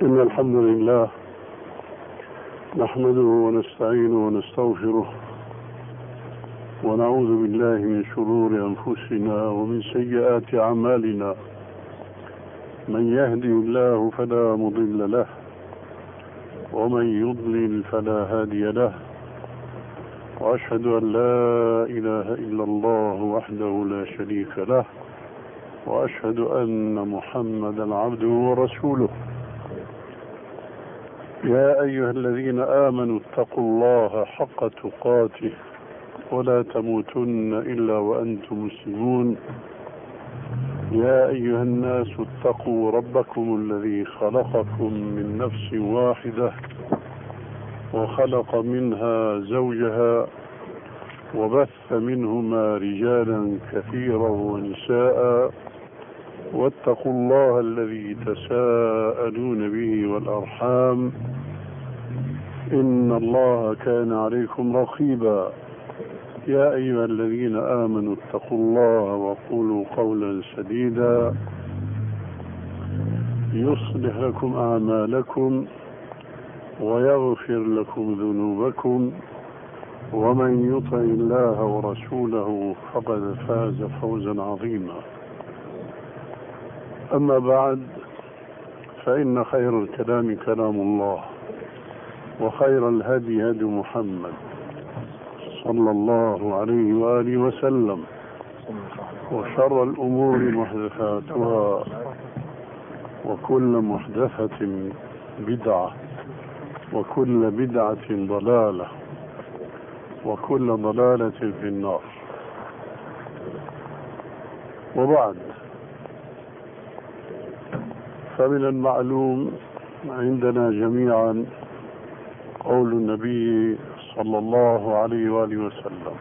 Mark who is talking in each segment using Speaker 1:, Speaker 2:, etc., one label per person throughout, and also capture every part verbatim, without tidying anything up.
Speaker 1: إن الحمد لله نحمده ونستعينه ونستغفره ونعوذ بالله من شرور أنفسنا ومن سيئات أعمالنا. من يهدي الله فلا مضل له ومن يضلل فلا هادي له، وأشهد أن لا إله إلا الله وحده لا شريك له، وأشهد أن محمدا عبده ورسوله. يا أيها الذين آمنوا اتقوا الله حق تقاته ولا تموتن إلا وأنتم مسلمون. يا أيها الناس اتقوا ربكم الذي خلقكم من نفس واحدة وخلق منها زوجها وبث منهما رجالا كثيرا ونساء، واتقوا الله الذي تساءلون به والأرحام إن الله كان عليكم رقيبا. يا أيها الذين آمنوا اتقوا الله وقولوا قولا سديدا يصلح لكم أعمالكم ويغفر لكم ذنوبكم، ومن يطع الله ورسوله فقد فاز فوزا عظيما. أما بعد، فإن خير الكلام كلام الله، وخير الهدي هدي محمد صلى الله عليه وآله وسلم، وشر الأمور محدثاتها، وكل محدثة بدعة، وكل بدعة ضلالة، وكل ضلالة في النار. وبعد، فمن المعلوم عندنا جميعا قول النبي صلى الله عليه وآله وسلم: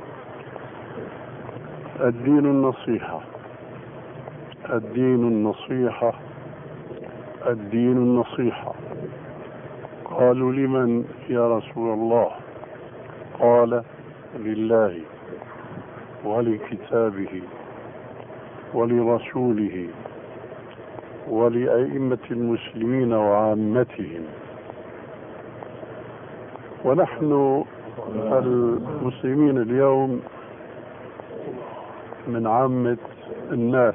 Speaker 1: الدين النصيحة، الدين النصيحة، الدين النصيحة. قالوا: لمن يا رسول الله؟ قال: لله ولكتابه ولرسوله ولأئمة المسلمين وعامتهم. ونحن المسلمين اليوم من عامة الناس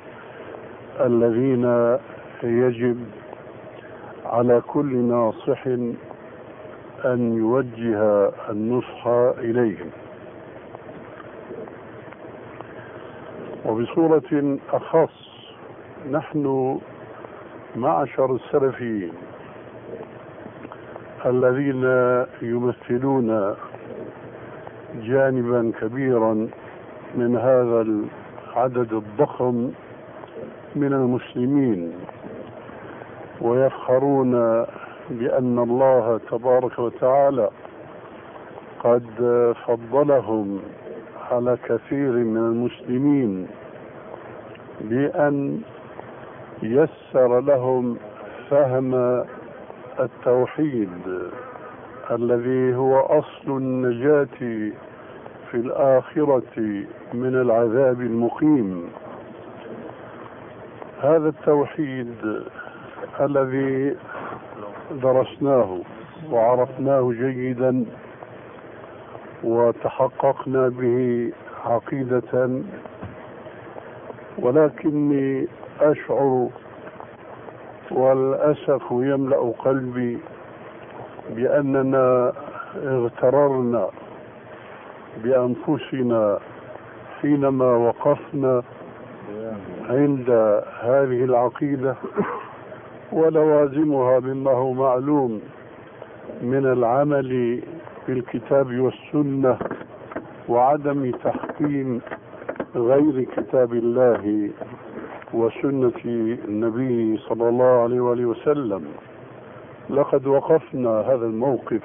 Speaker 1: الذين يجب على كل ناصح أن يوجه النصح إليهم. وبصورة أخص نحن معشر السلفيين الذين يمثلون جانبا كبيرا من هذا العدد الضخم من المسلمين، ويفخرون بأن الله تبارك وتعالى قد فضلهم على كثير من المسلمين بأن يسر لهم فهم التوحيد الذي هو أصل النجاة في الآخرة من العذاب المقيم. هذا التوحيد الذي درسناه وعرفناه جيدا وتحققنا به عقيدة، ولكني أشعر والأسف يملأ قلبي بأننا اغتررنا بأنفسنا حينما وقفنا عند هذه العقيدة ولوازمها مما هو معلوم من العمل بالكتاب والسنة وعدم تحكيم غير كتاب الله وسنة النبي صلى الله عليه وآله وسلم. لقد وقفنا هذا الموقف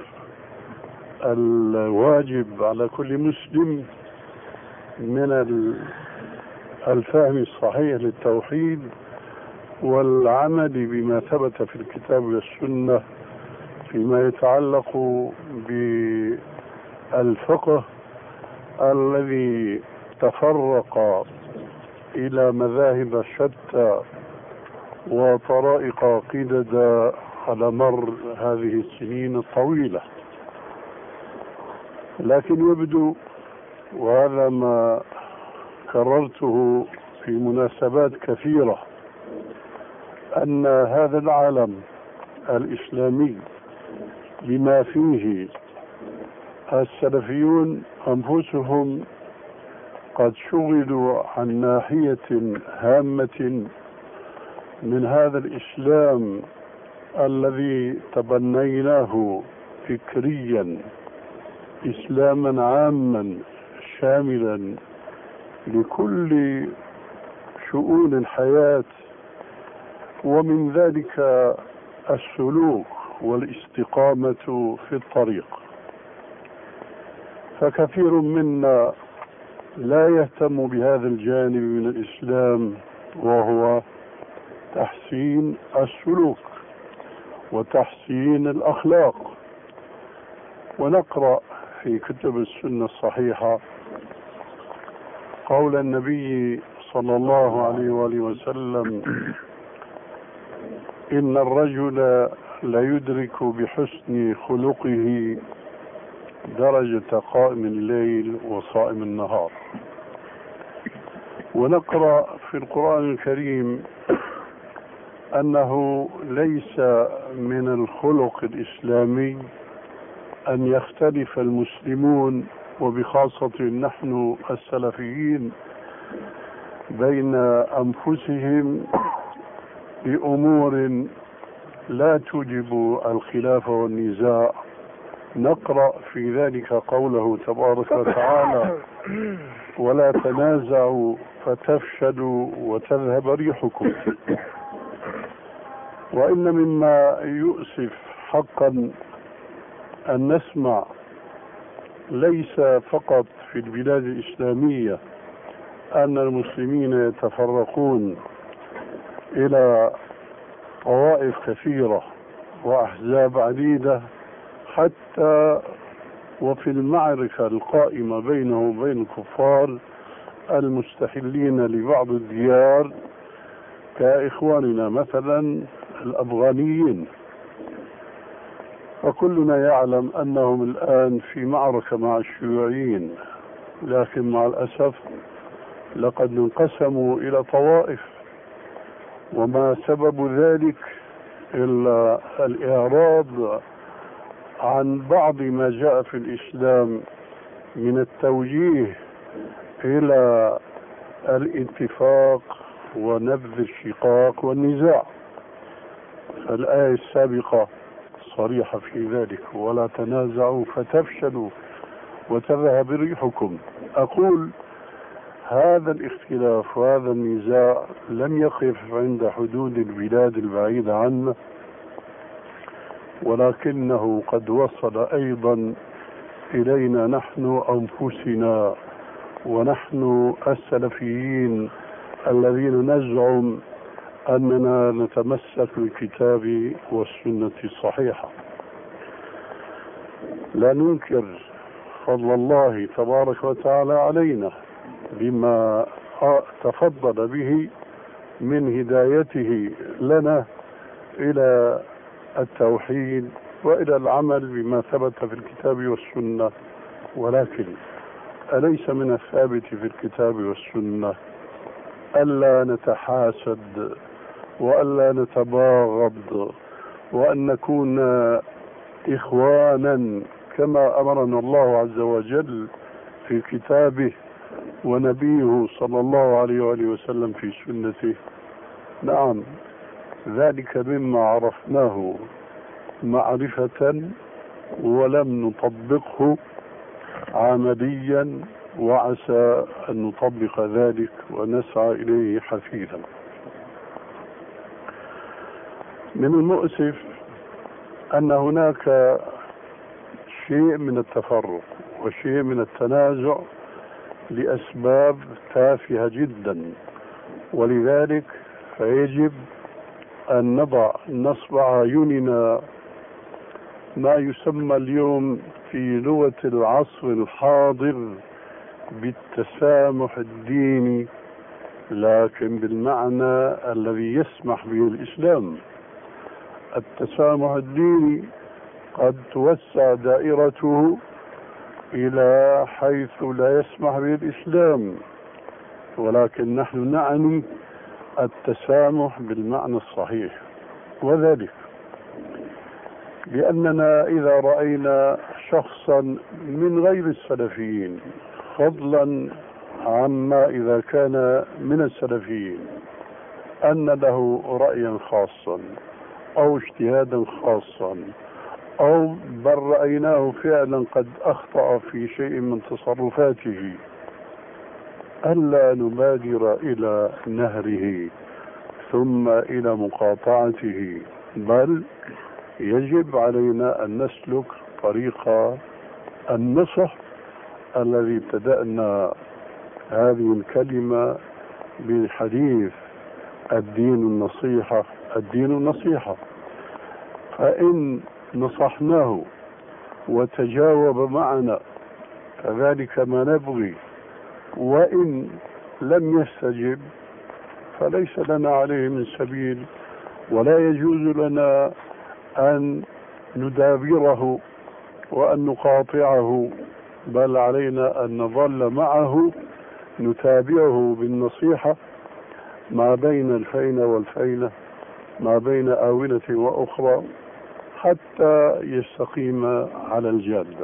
Speaker 1: الواجب على كل مسلم من الفهم الصحيح للتوحيد والعمل بما ثبت في الكتاب والسنة فيما يتعلق بالفقه الذي تفرق إلى مذاهب شتى وطرائق قدد على مر هذه السنين الطويلة. لكن يبدو، وهذا ما كررته في مناسبات كثيرة، أن هذا العالم الإسلامي بما فيه السلفيون أنفسهم قد شغلوا عن ناحية هامة من هذا الإسلام الذي تبنيناه فكريا، إسلاما عاما شاملا لكل شؤون الحياة، ومن ذلك السلوك والاستقامة في الطريق. فكثير منا لا يهتم بهذا الجانب من الإسلام، وهو تحسين السلوك وتحسين الأخلاق. ونقرأ في كتب السنة الصحيحة قول النبي صلى الله عليه وآله وسلم: إن الرجل ليدرك بحسن خلقه درجة قائم الليل وصائم النهار. ونقرأ في القرآن الكريم أنه ليس من الخلق الإسلامي أن يختلف المسلمون، وبخاصة نحن السلفيين، بين أنفسهم بأمور لا توجب الخلاف والنزاع. نقرأ في ذلك قوله تبارك وتعالى: ولا تنازعوا فتفشلوا وتذهب ريحكم. وإن مما يؤسف حقا أن نسمع ليس فقط في البلاد الإسلامية أن المسلمين يتفرقون إلى طوائف كثيرة وأحزاب عديدة، حتى وفي المعركة القائمة بينه وبين الكفار المستحلين لبعض الديار كإخواننا مثلا الأفغانيين. وكلنا يعلم أنهم الآن في معركة مع الشيوعيين، لكن مع الأسف لقد انقسموا إلى طوائف، وما سبب ذلك إلا الإعراض عن بعض ما جاء في الإسلام من التوجيه إلى الاتفاق ونبذ الشقاق والنزاع. فالآية السابقة صريحة في ذلك: ولا تنازعوا فتفشلوا وتذهب ريحكم. أقول هذا الاختلاف وهذا النزاع لم يقف عند حدود البلاد البعيدة عنا، ولكنه قد وصل أيضا إلينا نحن أنفسنا، ونحن السلفيين الذين نزعم أننا نتمسك بالكتاب والسنة الصحيحة. لا ننكر فضل الله تبارك وتعالى علينا بما تفضل به من هدايته لنا إلى التوحيد وإلى العمل بما ثبت في الكتاب والسنة. ولكن أليس من الثابت في الكتاب والسنة ألا نتحاسد وألا نتباغض، وأن نكون إخوانا كما أمرنا الله عز وجل في كتابه ونبيه صلى الله عليه وآله وسلم في سنته؟ نعم، ذلك مما عرفناه معرفة ولم نطبقه عمليا، وعسى أن نطبق ذلك ونسعى إليه حثيثا. من المؤسف أن هناك شيء من التفرق وشيء من التنازع لأسباب تافهة جدا، ولذلك فيجب أن نضع نصب أعيننا ما يسمى اليوم في لغة العصر الحاضر بالتسامح الديني لكن بالمعنى الذي يسمح به الإسلام. التسامح الديني قد توسع دائرته إلى حيث لا يسمح به الإسلام، ولكن نحن نعني التسامح بالمعنى الصحيح، وذلك لأننا إذا رأينا شخصا من غير السلفيين، فضلا عما إذا كان من السلفيين، أن له رأيا خاصا أو اجتهادا خاصا، أو بل رأيناه فعلا قد أخطأ في شيء من تصرفاته، ألا نبادر إلى نهره ثم إلى مقاطعته، بل يجب علينا أن نسلك طريق النصح الذي ابتدأنا هذه الكلمة بالحديث: الدين النصيحة، الدين النصيحة. فإن نصحناه وتجاوب معنا فذلك ما نبغي، وإن لم يستجب فليس لنا عليه من سبيل، ولا يجوز لنا أن ندابره وأن نقاطعه، بل علينا أن نظل معه نتابعه بالنصيحة ما بين الفينة والفينة، ما بين آونة وأخرى، حتى يستقيم على الجادة.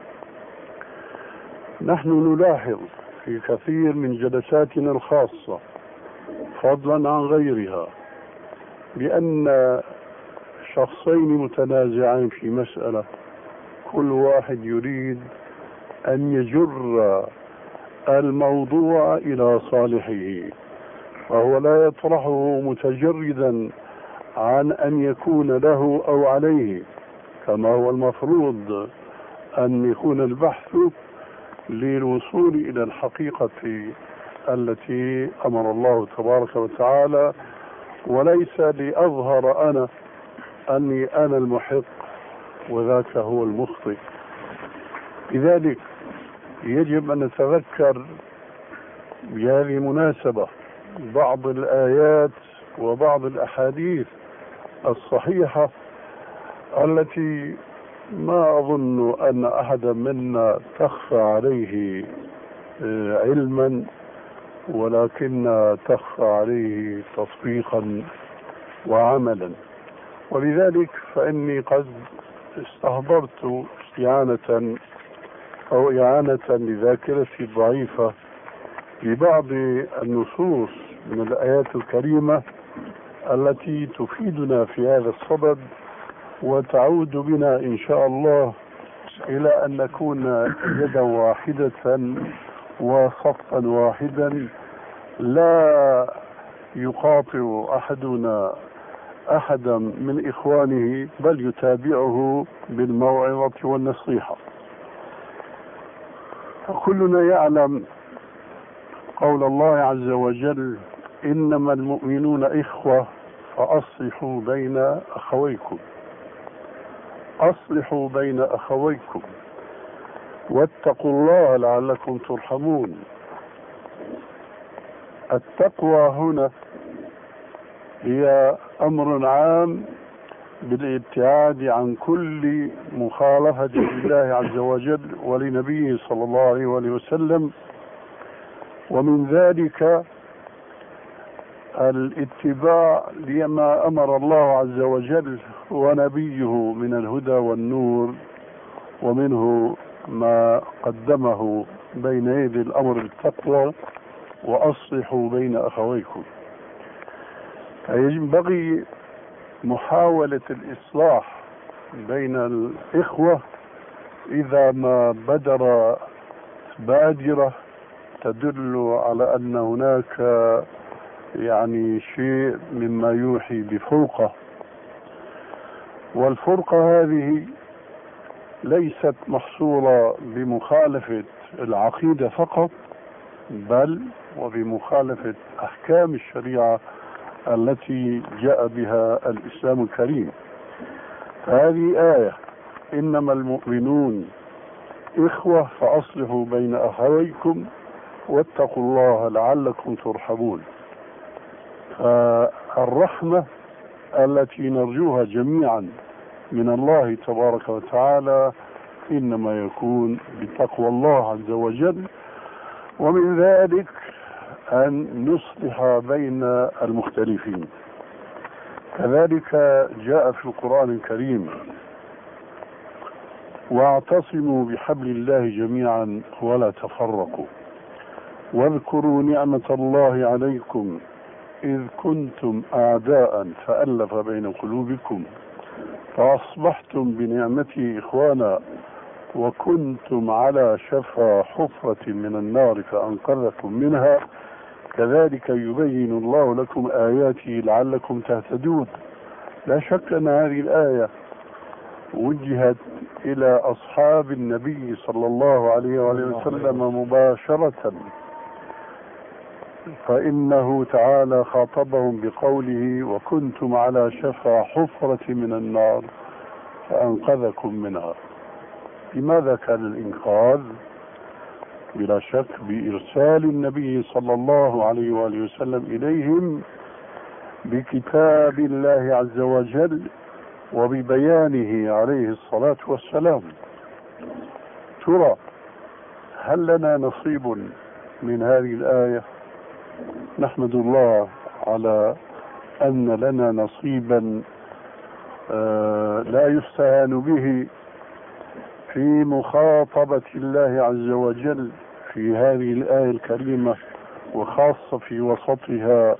Speaker 1: نحن نلاحظ في كثير من جلساتنا الخاصة فضلا عن غيرها بأن شخصين متنازعين في مسألة، كل واحد يريد أن يجر الموضوع إلى صالحه، فهو لا يطرحه متجردا عن أن يكون له أو عليه، كما هو المفروض أن يكون البحث للوصول إلى الحقيقة التي أمر الله تبارك وتعالى، وليس لأظهر أنا أني أنا المحق وذاك هو المخطئ. لذلك يجب أن نتذكر بهذه المناسبة بعض الآيات وبعض الأحاديث الصحيحة التي ما أظن أن أحدا منا تخفى عليه علما، ولكن تخفى عليه تطبيقا وعملا. ولذلك فإني قد استحضرت إعانة أو إعانة لذاكرتي الضعيفة لبعض النصوص من الآيات الكريمة التي تفيدنا في هذا الصدد، وتعود بنا إن شاء الله إلى أن نكون يدا واحدة وصفا واحدا، لا يقاطع أحدنا أحدا من إخوانه، بل يتابعه بالموعظة والنصيحة. فكلنا يعلم قول الله عز وجل: إنما المؤمنون إخوة فأصلحوا بين أخويكم، أصلحوا بين أخويكم واتقوا الله لعلكم ترحمون. التقوى هنا هي أمر عام بالابتعاد عن كل مخالفة لله عز وجل ولنبيه صلى الله عليه وسلم، ومن ذلك الاتباع لما أمر الله عز وجل ونبيه من الهدى والنور، ومنه ما قدمه بين يدي الأمر بالتقوى: وأصلحوا بين أخويكم. ينبغي محاولة الإصلاح بين الإخوة إذا ما بدر بادرة تدل على أن هناك يعني شيء مما يوحي بفرقة. والفرقة هذه ليست محصورة بمخالفة العقيدة فقط، بل وبمخالفة أحكام الشريعة التي جاء بها الإسلام الكريم. هذه آية: إنما المؤمنون إخوة فأصلحوا بين أخويكم واتقوا الله لعلكم ترحمون. فالرحمة التي نرجوها جميعا من الله تبارك وتعالى إنما يكون بتقوى الله عز وجل، ومن ذلك أن نصلح بين المختلفين. كذلك جاء في القرآن الكريم: واعتصموا بحبل الله جميعا ولا تفرقوا واذكروا نعمة الله عليكم إذ كنتم أعداء فألف بين قلوبكم فأصبحتم بنعمته إخوانا وكنتم على شفا حفرة من النار فأنقذكم منها كذلك يبين الله لكم آياته لعلكم تهتدون. لا شك أن هذه الآية وجهت إلى أصحاب النبي صلى الله عليه وسلم مباشرة، فإنه تعالى خاطبهم بقوله: وكنتم على شفا حفرة من النار فأنقذكم منها. لماذا كان الإنقاذ؟ بلا شك بإرسال النبي صلى الله عليه وآله وسلم إليهم بكتاب الله عز وجل وببيانه عليه الصلاة والسلام. ترى هل لنا نصيب من هذه الآية؟ نحمد الله على أن لنا نصيبا آه لا يستهان به في مخاطبة الله عز وجل في هذه الآية الكريمة، وخاصة في وسطها: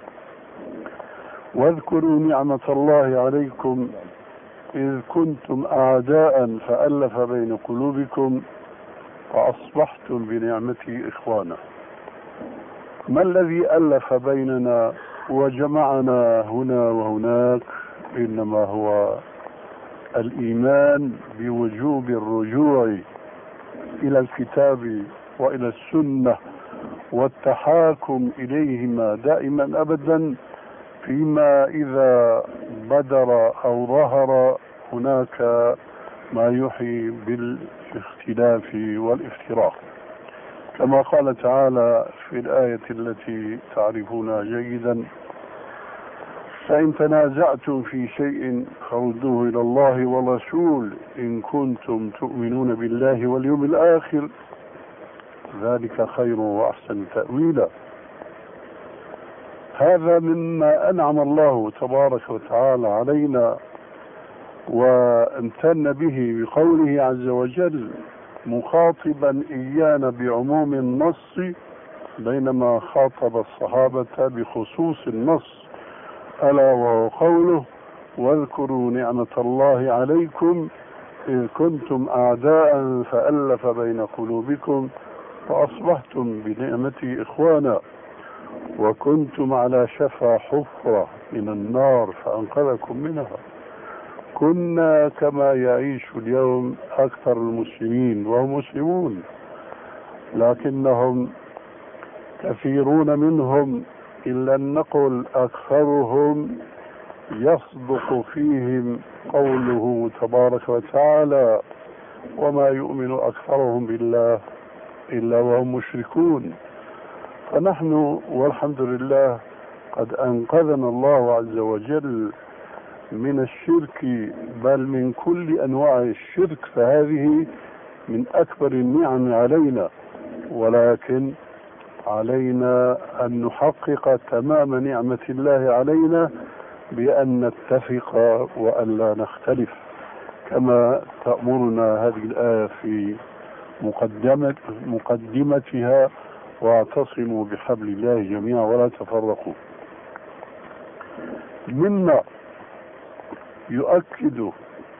Speaker 1: واذكروا نعمة الله عليكم إذ كنتم أعداء فألف بين قلوبكم فأصبحتم بنعمته إخوانا. ما الذي ألف بيننا وجمعنا هنا وهناك؟ إنما هو الإيمان بوجوب الرجوع إلى الكتاب وإلى السنة والتحاكم إليهما دائما أبدا فيما إذا بدر أو ظهر هناك ما يحيي بالاختلاف والافتراق، كما قال تعالى في الآية التي تعرفونها جيدا: فإن تنازعتم في شيء فردوه إلى الله والرسول إن كنتم تؤمنون بالله واليوم الآخر ذلك خير وأحسن تأويلا. هذا مما أنعم الله تبارك وتعالى علينا وامتن به بقوله عز وجل مخاطبا إيانا بعموم النص بينما خاطب الصحابة بخصوص النص، ألا وهو قوله: واذكروا نعمة الله عليكم إذ كنتم أعداء فألف بين قلوبكم فأصبحتم بنعمته إخوانا وكنتم على شفا حفرة من النار فأنقذكم منها. كنا كما يعيش اليوم أكثر المسلمين وهم مسلمون، لكنهم كثيرون منهم إلا أن نقول أكثرهم يصدق فيهم قوله تبارك وتعالى: وما يؤمن أكثرهم بالله إلا وهم مشركون. فنحن والحمد لله قد أنقذنا الله عز وجل من الشرك، بل من كل أنواع الشرك، فهذه من أكبر النعم علينا، ولكن علينا أن نحقق تمام نعمة الله علينا بأن نتفق وأن لا نختلف، كما تأمرنا هذه الآية في مقدمة مقدمتها: واعتصموا بحبل الله جميعا ولا تفرقوا. مما يؤكد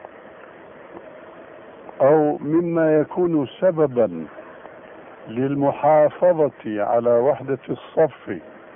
Speaker 1: أو مما يكون سببا للمحافظة على وحدة الصف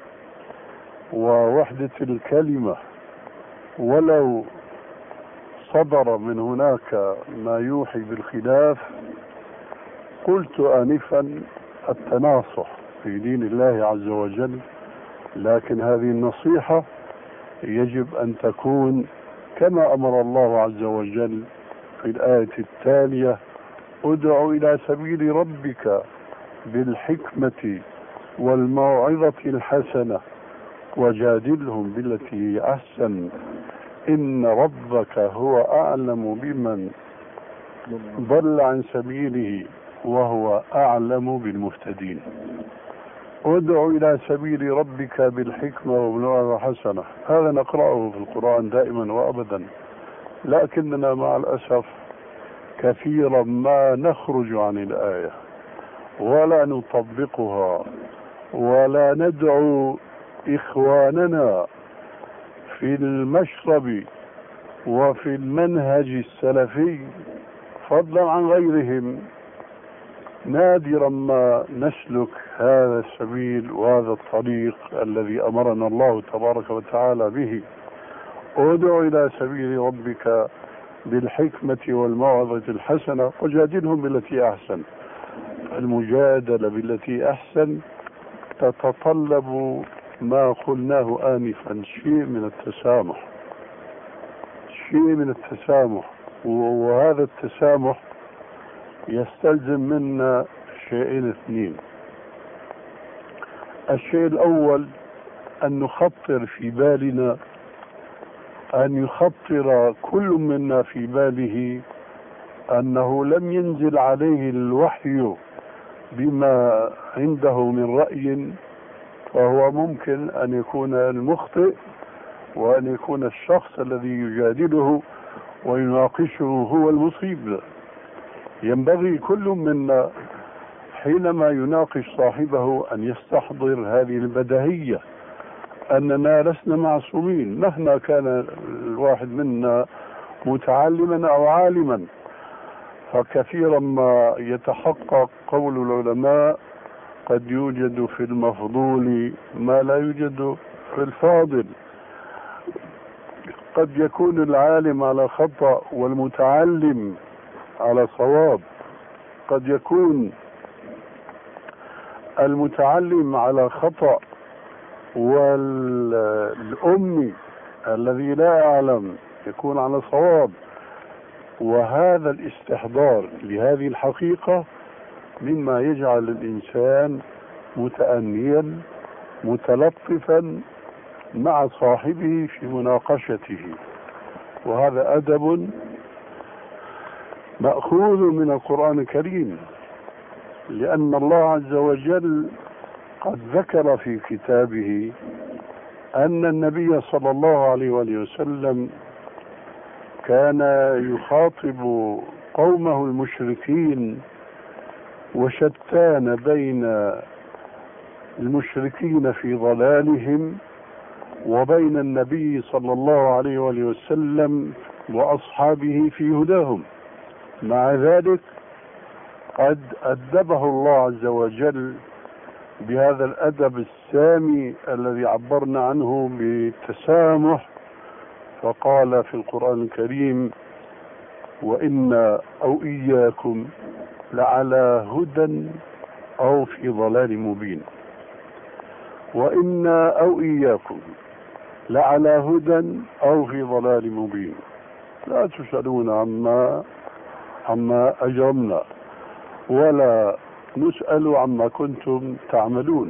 Speaker 1: ووحدة الكلمة ولو صدر من هناك ما يوحي بالخلاف، قلت آنفا التناصح في دين الله عز وجل، لكن هذه النصيحة يجب أن تكون كما أمر الله عز وجل في الآية التالية: ادع إلى سبيل ربك بالحكمة والموعظة الحسنة وجادلهم بالتي هي أحسن إن ربك هو أعلم بمن ضل عن سبيله وهو أعلم بالمهتدين. ادع إلى سبيل ربك بالحكمة والموعظة الحسنة، هذا نقرأه في القرآن دائما وأبدا، لكننا مع الأسف كثيرا ما نخرج عن الآية ولا نطبقها ولا ندعو إخواننا في المشرب وفي المنهج السلفي فضلا عن غيرهم. نادرا ما نسلك هذا السبيل وهذا الطريق الذي أمرنا الله تبارك وتعالى به. ادع إلى سبيل ربك بالحكمة والموعظة الحسنة وجادلهم بالتي أحسن. المجادلة بالتي أحسن تتطلب ما قلناه آنفا، شيء من التسامح، شيء من التسامح، وهذا التسامح يستلزم منا شيئين اثنين. الشيء الأول أن نخطر في بالنا، أن يخطر كل منا في باله أنه لم ينزل عليه الوحي بما عنده من رأي، فهو ممكن أن يكون المخطئ وأن يكون الشخص الذي يجادله ويناقشه هو المصيب. ينبغي كل منا حينما يناقش صاحبه أن يستحضر هذه البديهية أننا لسنا معصومين مهما كان الواحد منا متعلما أو عالما. فكثيرا ما يتحقق قول العلماء قد يوجد في المفضول ما لا يوجد في الفاضل. قد يكون العالم على خطأ والمتعلم على صواب، قد يكون المتعلم على خطأ والأمي الذي لا يعلم يكون على صواب. وهذا الاستحضار لهذه الحقيقة مما يجعل الإنسان متأنيا متلطفا مع صاحبه في مناقشته، وهذا أدب مأخوذ من القرآن الكريم، لأن الله عز وجل قد ذكر في كتابه أن النبي صلى الله عليه وآله وسلم كان يخاطب قومه المشركين، وشتان بين المشركين في ضلالهم وبين النبي صلى الله عليه وآله وسلم وأصحابه في هداهم. مع ذلك قد أدبه الله عز وجل بهذا الأدب السامي الذي عبرنا عنه بالتسامح، فقال في القرآن الكريم: وإنا أو إياكم لعلى هدى أو في ضلال مبين. وإنا أو إياكم لعلى هدى أو في ضلال مبين، لا تسألون عما عما أجرمنا ولا نسأل عما كنتم تعملون.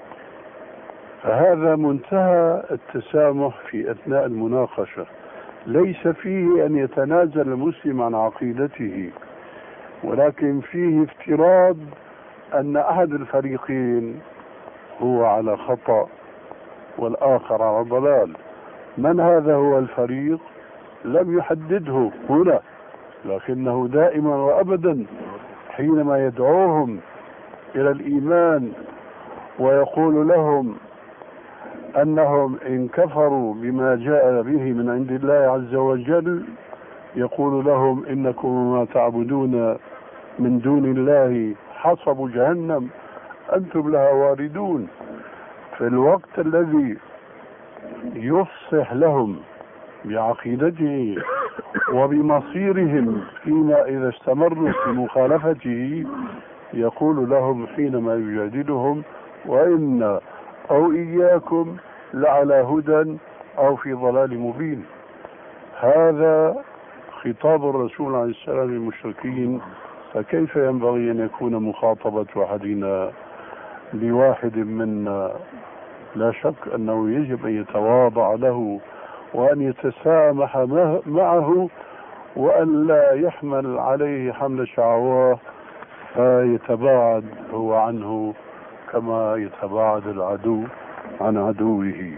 Speaker 1: فهذا منتهى التسامح في أثناء المناقشة، ليس فيه أن يتنازل المسلم عن عقيدته، ولكن فيه افتراض أن أحد الفريقين هو على خطأ والآخر على ضلال. من هذا هو الفريق؟ لم يحدده هنا، لكنه دائما وأبدا حينما يدعوهم إلى الإيمان ويقول لهم أنهم إن كفروا بما جاء به من عند الله عز وجل يقول لهم: إنكم ما تعبدون من دون الله حصب جهنم أنتم لها واردون. في الوقت الذي يفصح لهم بعقيدته وبمصيرهم فيما إذا استمروا في مخالفته يقول لهم حينما يجادلهم: وإن أو إياكم لعلى هدى أو في ضلال مبين. هذا خطاب الرسول عليه السلام للمشركين، فكيف ينبغي أن يكون مخاطبة أحدنا لواحد منا لا شك أنه يجب أن يتواضع له وأن يتسامح معه، وأن لا يحمل عليه حمل شعواه فيتباعد هو عنه كما يتباعد العدو عن عدوه.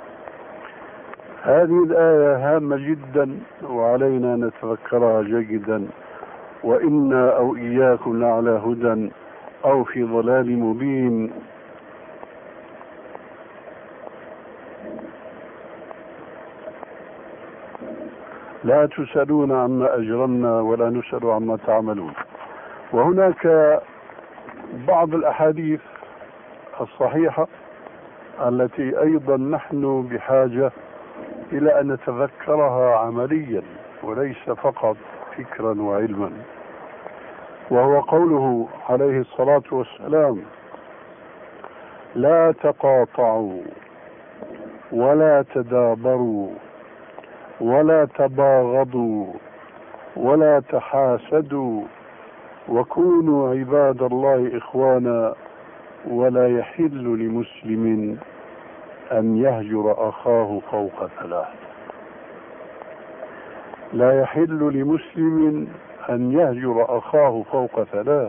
Speaker 1: هذه الآية هامة جدا وعلينا نتذكرها جيدا. وإنا أو إياكم لعلى هدى أو في ضلال مبين. لا تسألون عما أجرمنا ولا نسأل عما تعملون. وهناك بعض الأحاديث الصحيحة التي أيضا نحن بحاجة إلى أن نتذكرها عمليا وليس فقط فكرا وعلما، وهو قوله عليه الصلاة والسلام: لا تقاطعوا ولا تدابروا ولا تباغضوا ولا تحاسدوا وكونوا عباد الله إخوانا ولا يحل لمسلم أن يهجر أخاه فوق ثلاث. لا يحل لمسلم أن يهجر أخاه فوق ثلاث.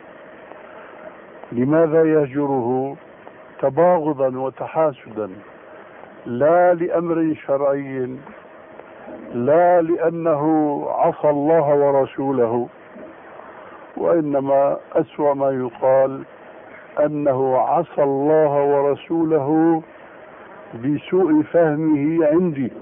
Speaker 1: لماذا يهجره؟ تباغضا وتحاسدا، لا لأمر شرعي، لا لأنه عصى الله ورسوله، وإنما أسوأ ما يقال أنه عصى الله ورسوله بسوء فهمه عندي،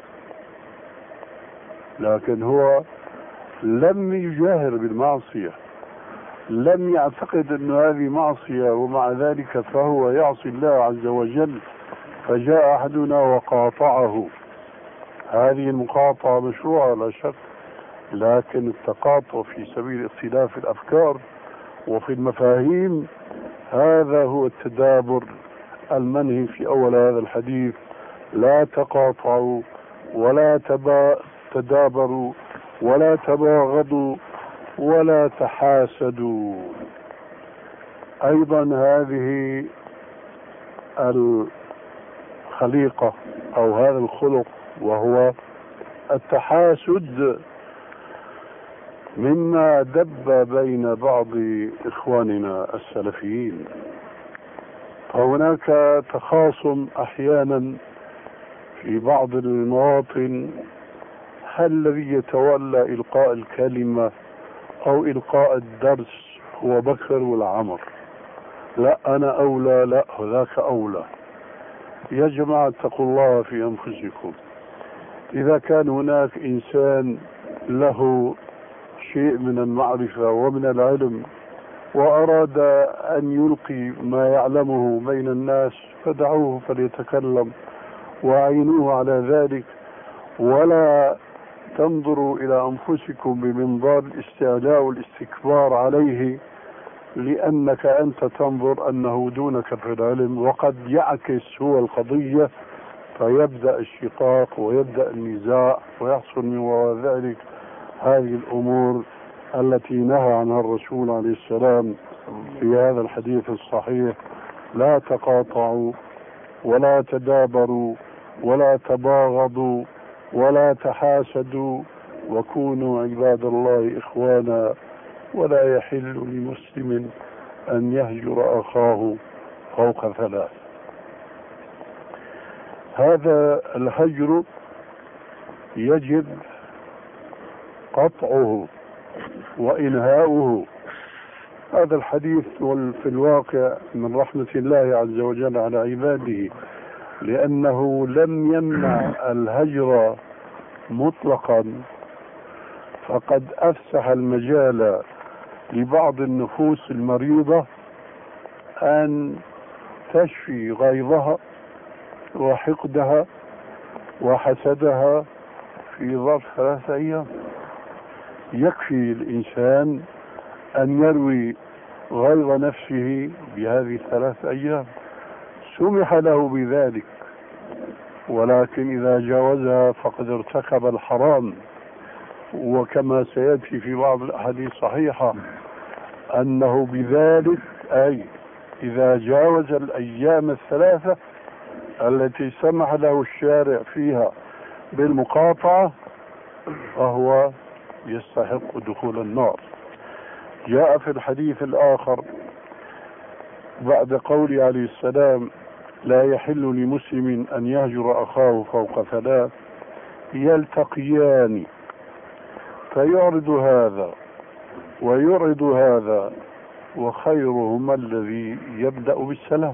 Speaker 1: لكن هو لم يجاهر بالمعصية، لم يعتقد أن هذه معصية، ومع ذلك فهو يعصي الله عز وجل، فجاء أحدنا وقاطعه. هذه المقاطعة مشروعة لا شك، لكن التقاطع في سبيل اختلاف الأفكار وفي المفاهيم هذا هو التدابر المنهي في أول هذا الحديث: لا تقاطعوا ولا تبا تدابروا ولا تباغضوا ولا تحاسدوا. أيضا هذه الخليقة أو هذا الخلق وهو التحاسد مما دب بين بعض إخواننا السلفيين. فهناك تخاصم أحيانا في بعض المواطن: هل الذي يتولى إلقاء الكلمة أو إلقاء الدرس هو بكر ولا عمر؟ لا أنا أولى، لا هذاك أولى. يا جماعة اتقوا الله في أنفسكم. إذا كان هناك إنسان له شيء من المعرفة ومن العلم وأراد أن يلقي ما يعلمه بين الناس فدعوه فليتكلم وأعينوه على ذلك، ولا تنظروا إلى أنفسكم بمنظار الاستعلاء والاستكبار عليه، لأنك أنت تنظر أنه دونك في العلم، وقد يعكس هو القضية فيبدأ الشقاق ويبدأ النزاع ويحصل من وراء ذلك هذه الأمور التي نهى عنها الرسول عليه السلام في هذا الحديث الصحيح: لا تقاطعوا ولا تدابروا ولا تباغضوا ولا تحاسدوا وكونوا عباد الله إخوانا ولا يحل لمسلم أن يهجر أخاه فوق ثلاث. هذا الهجر يجب قطعه وإنهاؤه. هذا الحديث في الواقع من رحمة الله عز وجل على عباده، لأنه لم يمنع الهجر مطلقا، فقد أفسح المجال لبعض النفوس المريضة أن تشفي غيظها وحقدها وحسدها في ظرف ثلاثة أيام. يكفي الإنسان أن يروي غيظ نفسه بهذه الثلاث أيام، سمح له بذلك، ولكن إذا جاوزها فقد ارتكب الحرام. وكما سيأتي في بعض الأحاديث الصحيحة أنه بذلك أي إذا جاوز الأيام الثلاثة التي سمح له الشارع فيها بالمقاطعة فهو يستحق دخول النار. جاء في الحديث الآخر بعد قول عليه السلام لا يحل لمسلم أن يهجر أخاه فوق ثلاث يلتقيان فيعرض هذا ويعرض هذا وخيرهما الذي يبدأ بالسلام.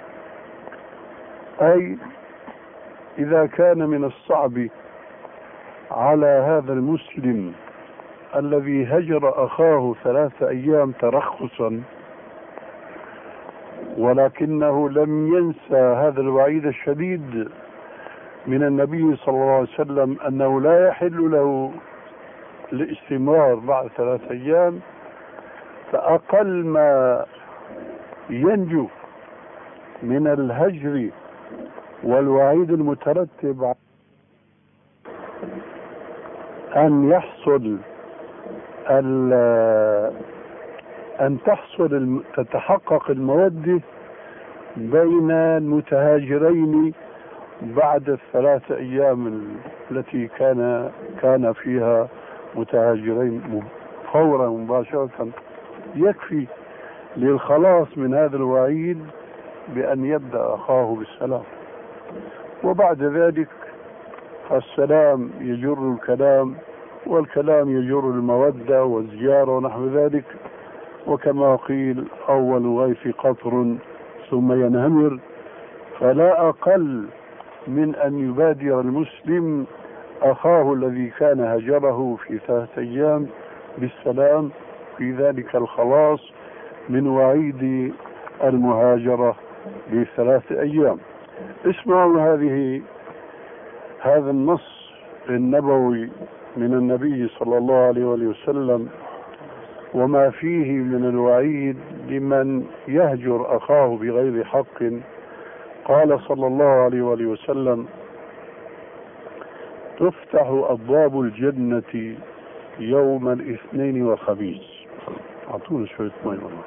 Speaker 1: أي إذا كان من الصعب على هذا المسلم الذي هجر أخاه ثلاث أيام ترخصا ولكنه لم ينسى هذا الوعيد الشديد من النبي صلى الله عليه وسلم أنه لا يحل له الاستمرار بعد ثلاث أيام، فأقل ما ينجو من الهجر والوعيد المترتب أن يحصل أن تحصل تتحقق المودة بين المتهاجرين بعد الثلاث أيام التي كان كان فيها متهاجرين فورا مباشرة، يكفي للخلاص من هذا الوعيد بأن يبدأ أخاه بالسلام، وبعد ذلك السلام يجر الكلام والكلام يجر المودة والزيارة ونحو ذلك. وكما قيل أول غيث قطر ثم ينهمر، فلا أقل من أن يبادر المسلم أخاه الذي كان هجره في ثلاثة أيام بالسلام، في ذلك الخلاص من وعيد المهاجرة بثلاث أيام. اسمعوا هذه هذا النص النبوي من النبي صلى الله عليه وسلم وما فيه من الوعيد لمن يهجر أخاه بغير حق. قال صلى الله عليه وسلم تفتح أبواب الجنة يوم الاثنين والخميس. أعطونا شوية ماء والله.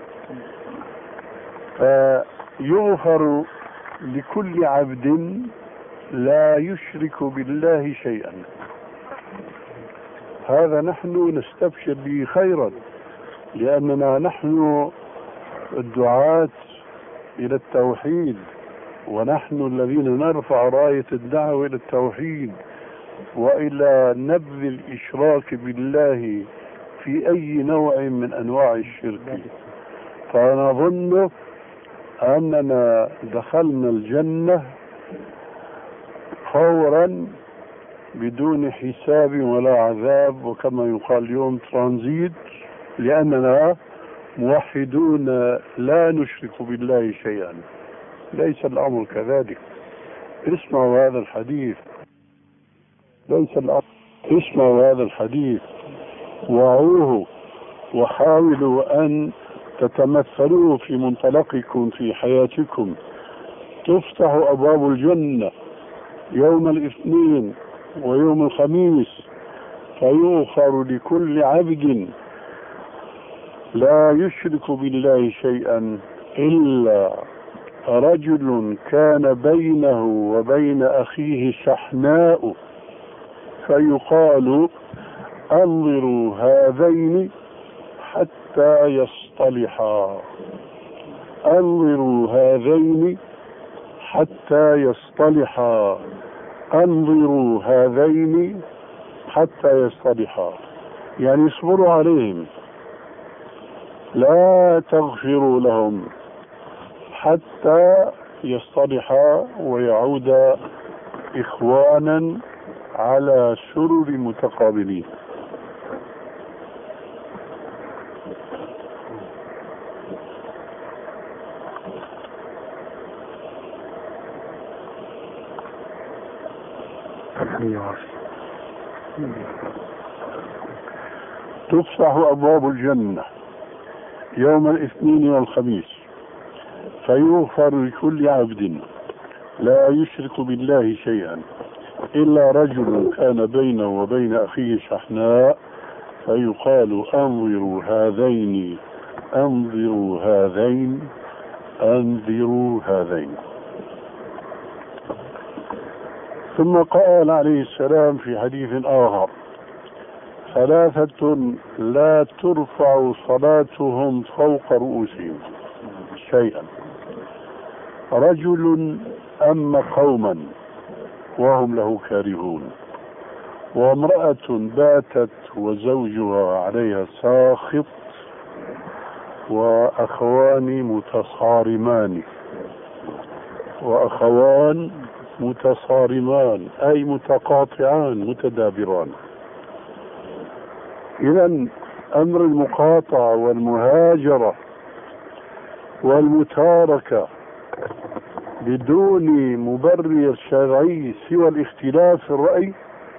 Speaker 1: فيغفر لكل عبد لا يشرك بالله شيئا. هذا نحن نستبشر به خيرا، لأننا نحن الدعاة إلى التوحيد، ونحن الذين نرفع راية الدعوة إلى التوحيد وإلى نبذ الإشراك بالله في أي نوع من أنواع الشرك. فنظن أننا دخلنا الجنة فورا بدون حساب ولا عذاب، وكما يقال اليوم ترانزيت، لأننا موحدون لا نشرك بالله شيئا. ليس الأمر كذلك. اسمعوا هذا الحديث ليس الأمر اسمعوا هذا الحديث وعوه وحاولوا أن تتمثلوه في منطلقكم في حياتكم. تفتح أبواب الجنة يوم الاثنين ويوم الخميس فيغفر لكل عبد لا يشرك بالله شيئا إلا رجل كان بينه وبين أخيه شحناء فيقال أنظروا هذين حتى يصطلحا أنظروا هذين حتى يصطلحا أنظروا هذين حتى يصطلحا، يعني اصبروا عليهم، لا تغفروا لهم حتى يصطلحا ويعودا إخوانا على سرر متقابلين. تفتح أبواب الجنة يوم الاثنين والخميس فيغفر لكل عبد لا يشرك بالله شيئا إلا رجل كان بينه وبين أخيه شحناء فيقال أنظروا هذين أنظروا هذين أنظروا هذين. ثم قال عليه السلام في حديث آخر: ثلاثة لا ترفع صلاتهم فوق رؤوسهم شيئا: رجل أم قوما وهم له كارهون، وامرأة باتت وزوجها عليها ساخط، وأخوان متصارمان وأخوان متصارمان أي متقاطعان متدابران. إذن أمر المقاطعة والمهاجرة والمتاركة بدون مبرر شرعي سوى الاختلاف في الرأي،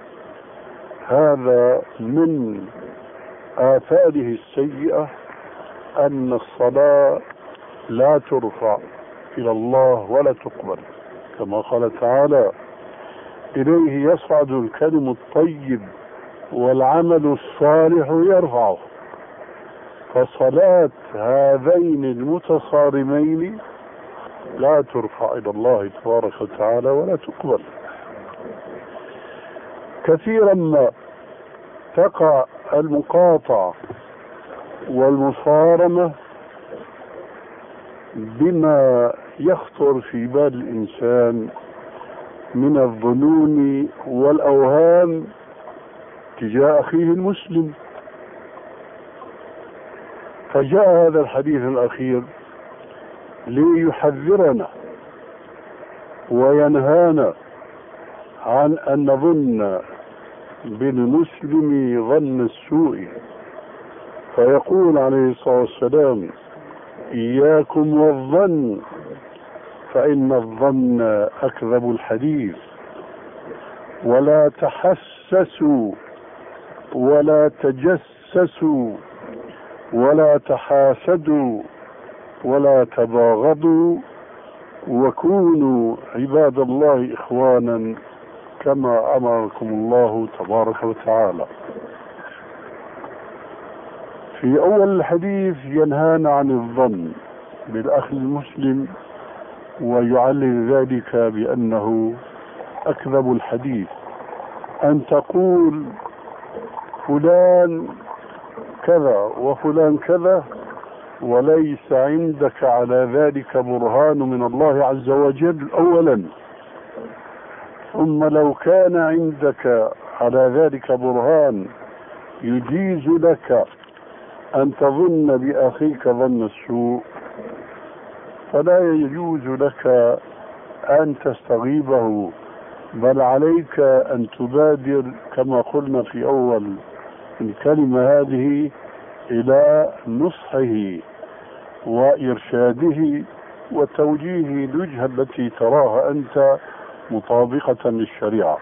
Speaker 1: هذا من آثاره السيئة أن الصلاة لا ترفع إلى الله ولا تقبل، كما قال تعالى: إليه يصعد الكلم الطيب والعمل الصالح يرفعه. فصلاة هذين المتصارمين لا ترفع إلى الله تبارك وتعالى ولا تقبل. كثيرا ما تقع المقاطعة والمصارمة بما يخطر في بال الإنسان من الظنون والأوهام تجاه أخيه المسلم. فجاء هذا الحديث الأخير ليحذرنا وينهانا عن أن نظن بالمسلم ظن السوء، فيقول عليه الصلاة والسلام: إياكم والظن فإن الظن أكذب الحديث، ولا تحسسوا ولا تجسسوا ولا تحاسدوا ولا تباغضوا، وكونوا عباد الله إخوانا كما أمركم الله تبارك وتعالى. في أول الحديث ينهانا عن الظن بالأخ المسلم ويعلل ذلك بأنه أكذب الحديث، أن تقول فلان كذا وفلان كذا وليس عندك على ذلك برهان من الله عز وجل أولا، ثم لو كان عندك على ذلك برهان يجيز لك أن تظن بأخيك ظن السوء، فلا يجوز لك أن تستغيبه، بل عليك أن تبادر كما قلنا في أول الكلمة هذه إلى نصحه وإرشاده وتوجيه الوجهة التي تراها أنت مطابقة للشريعة.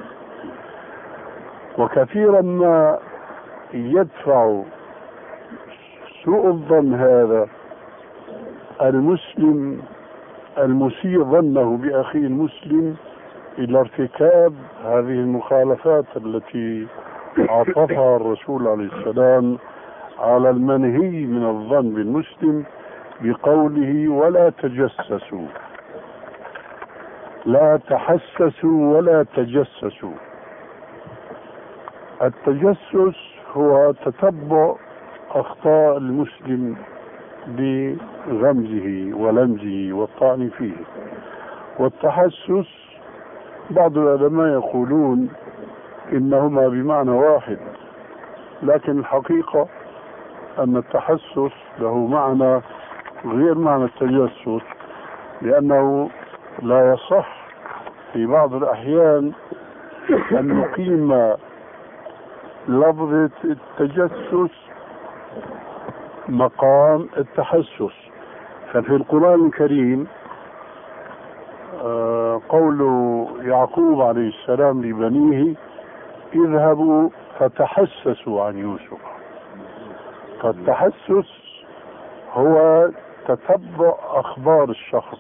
Speaker 1: وكثيرا ما يدفع سوء الظن هذا المسلم المسيء ظنه بأخيه المسلم إلى ارتكاب هذه المخالفات التي عطفها الرسول عليه السلام على المنهي من الظن بالمسلم بقوله: ولا تجسسوا، لا تحسسوا ولا تجسسوا. التجسس هو تتبع أخطاء المسلم بغمزه ولمزه والطعن فيه، والتحسس بعض العلماء يقولون إنهما بمعنى واحد، لكن الحقيقة أن التحسس له معنى غير معنى التجسس، لأنه لا يصح في بعض الأحيان أن نقيم لفظة التجسس مقام التحسس. ففي القرآن الكريم قول يعقوب عليه السلام لبنيه: اذهبوا فتحسسوا عن يوسف. فالتحسس هو تتبع أخبار الشخص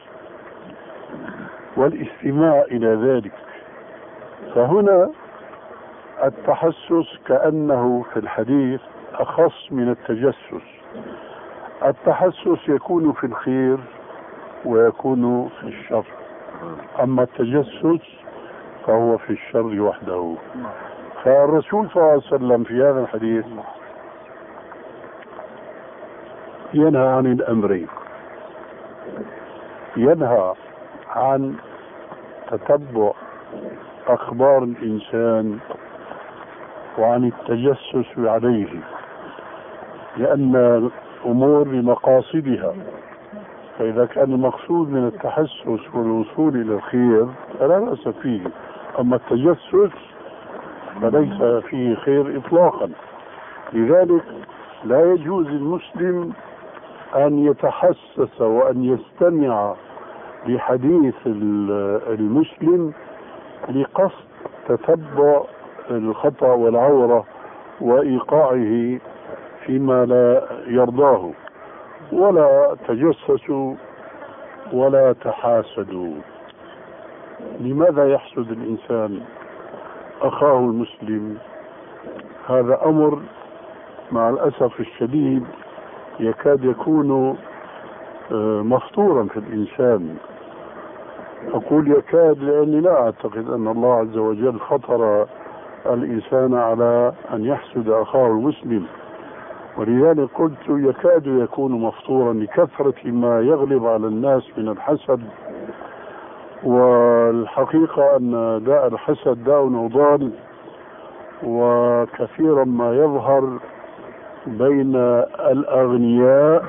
Speaker 1: والاستماع إلى ذلك. فهنا التحسس كأنه في الحديث أخص من التجسس. التحسس يكون في الخير ويكون في الشر، أما التجسس فهو في الشر وحده. فالرسول صلى الله عليه وسلم في هذا الحديث ينهى عن الأمرين، ينهى عن تتبع أخبار الإنسان وعن التجسس عليه، لأن الأمور بمقاصدها، فإذا كان المقصود من التحسس والوصول إلى الخير فلا بأس فيه، أما التجسس فليس فيه خير إطلاقا. لذلك لا يجوز للمسلم أن يتحسس وأن يستمع لحديث المسلم لقصد تتبع الخطأ والعورة وإيقاعه فيما لا يرضاه، ولا تجسسوا ولا تحاسدوا. لماذا يحسد الإنسان أخاه المسلم؟ هذا أمر مع الأسف الشديد يكاد يكون مفطورا في الإنسان. أقول يكاد لأني لا أعتقد أن الله عز وجل فطر الإنسان على أن يحسد أخاه المسلم، ولذلك قلت يكاد يكون مفطورا لكثرة ما يغلب على الناس من الحسد. والحقيقة أن داء الحسد داء عضال، وكثيرا ما يظهر بين الأغنياء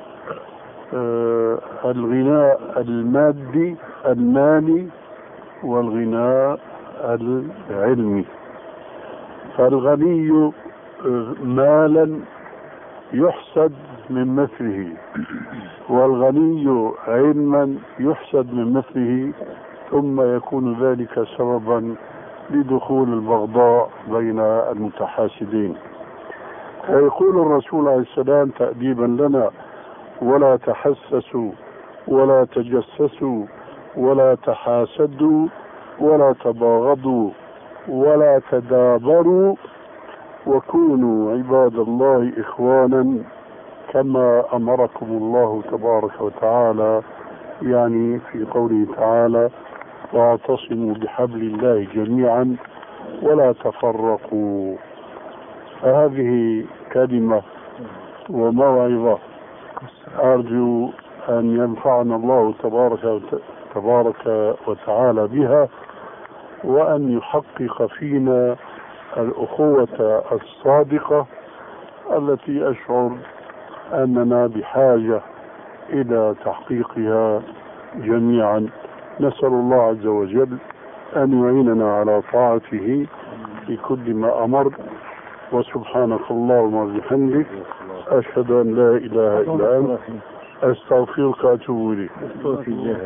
Speaker 1: آه الغناء المادي المالي والغناء العلمي. فالغني مالا يحسد من مثله، والغني علما يحسد من مثله، ثم يكون ذلك سببا لدخول البغضاء بين المتحاسدين. ويقول الرسول عليه السلام تأديبا لنا: ولا تحسسوا ولا تجسسوا ولا تحاسدوا ولا تباغضوا ولا تدابروا وكونوا عباد الله إخوانا كما أمركم الله تبارك وتعالى، يعني في قوله تعالى: واعتصموا بحبل الله جميعا ولا تفرقوا. فهذه كلمة وموعظة أرجو أن ينفعنا الله تبارك تبارك وتعالى بها، وأن يحقق فينا الأخوة الصادقة التي أشعر أننا بحاجة إلى تحقيقها جميعا. نسأل الله عز وجل أن يعيننا على طاعته في كل ما أمر. وسبحانك اللهم وبحمدك، أشهد أن لا إله إلا أنت، أستغفرك وأتوب إليك.